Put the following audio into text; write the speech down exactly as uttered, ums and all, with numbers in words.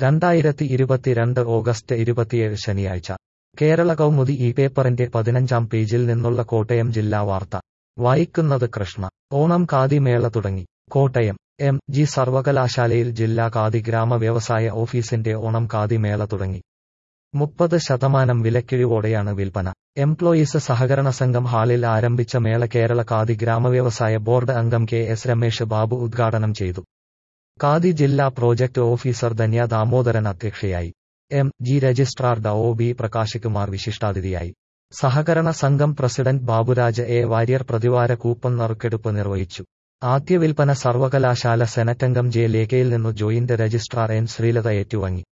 രണ്ടായിരത്തി ഇരുപത്തിരണ്ട് ഓഗസ്റ്റ് ഇരുപത്തിയേഴ് ശനിയാഴ്ച കേരള കൗമുദി ഈ പേപ്പറിന്റെ പതിനഞ്ചാം പേജിൽ നിന്നുള്ള കോട്ടയം ജില്ലാ വാർത്ത വായിക്കുന്നത് കൃഷ്ണ. ഓണം ഖാദി മേള തുടങ്ങി. കോട്ടയം എം ജി സർവകലാശാലയിൽ ജില്ലാ ഖാദി ഗ്രാമ വ്യവസായ ഓഫീസിന്റെ ഓണം ഖാദി മേള തുടങ്ങി. മുപ്പത് ശതമാനം വിലക്കിഴിവോടെയാണ് വിൽപ്പന. എംപ്ലോയീസ് സഹകരണ സംഘം ഹാളിൽ ആരംഭിച്ച മേള കേരള ഖാദി ഗ്രാമവ്യവസായ ബോർഡ് അംഗം കെ എസ് രമേശ് ബാബു ഉദ്ഘാടനം ചെയ്തു. ഖാദി ജില്ലാ പ്രോജക്ട് ഓഫീസർ ധന്യ ദാമോദരൻ അധ്യക്ഷയായി. എം ജി രജിസ്ട്രാർ ഡ ഒ ബി പ്രകാശ് കുമാർ വിശിഷ്ടാതിഥിയായി. സഹകരണ സംഘം പ്രസിഡന്റ് ബാബുരാജ് എ വാര്യർ പ്രതിവാര കൂപ്പൺ നറുക്കെടുപ്പ് നിർവഹിച്ചു. ആദ്യ വിൽപ്പന സർവകലാശാല സെനറ്റംഗം ജെ ലേഖയിൽ നിന്നു ജോയിന്റ് രജിസ്ട്രാർ എൻ ശ്രീലത ഏറ്റുവാങ്ങി.